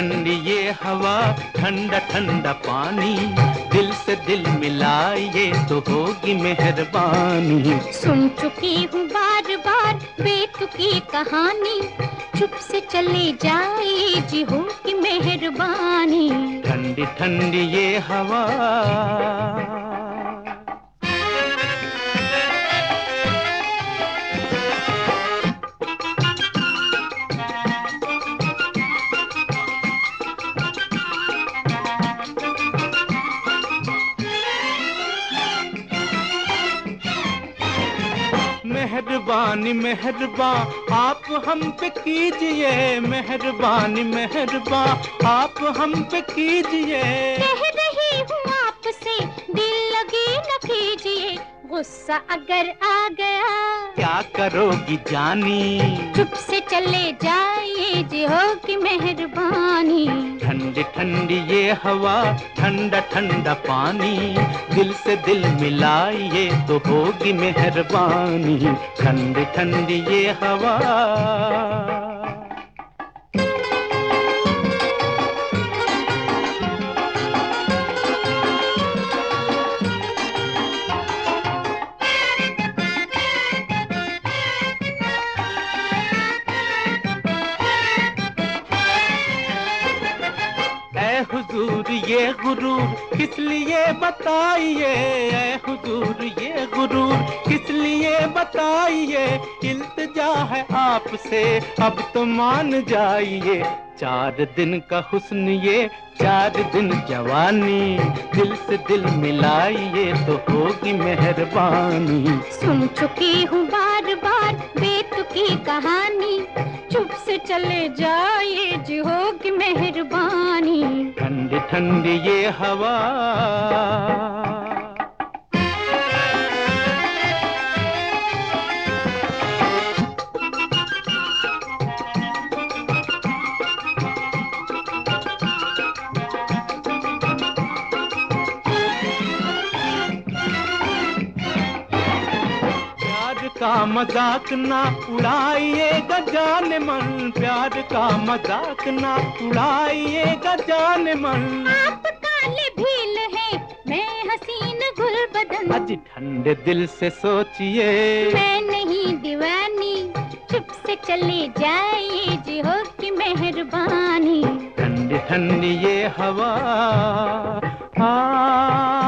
ठंडी ये हवा, ठंडा ठंडा पानी, दिल से दिल मिलाइए तो होगी मेहरबानी। सुन चुकी हूँ बार बार बेतुकी कहानी, चुप से चले जाइए जी होगी मेहरबानी। ठंडी ठंडी ये हवा। मेहरबानी मेहरबान आप हम पे कीजिए, मेहरबानी मेहरबान आप हम पे कीजिए। कह रही हूँ आपसे दिल लगी न कीजिए, गुस्सा अगर आ गया क्या करोगी जानी, चुप से चले जाइए जी होगी मेहरबानी। ठंडी ठंडी ये हवा, ठंडा ठंडा पानी, दिल से दिल मिलाइए तो होगी मेहरबानी। ठंडी ठंडी ये हवा। हुजूर ये गुरूर किस लिए बताइए, ऐ हुजूर ये गुरूर किस लिए बताइए। इल्तिजा है आपसे अब तो मान जाइए, 4 दिन का हुस्न ये 4 दिन जवानी, दिल से दिल मिलाइए तो होगी मेहरबानी। सुन चुकी हूँ बार बार बेतुकी कहानी, चुप से चले जाइए जी होगी मेहरबानी। ठंडी ठंडी ये हवा। का मजाक ना उड़ाइएगा जाने मन, प्यार का मजाक ना उड़ाइएगा जाने मन। आप काले भील हैं मैं हसीन गुल बदन, आज ठंडे दिल से सोचिए मैं नहीं दीवानी, चुप से चले जाइए जी होगी मेहरबानी। ठंडी ठंडी ये हवा।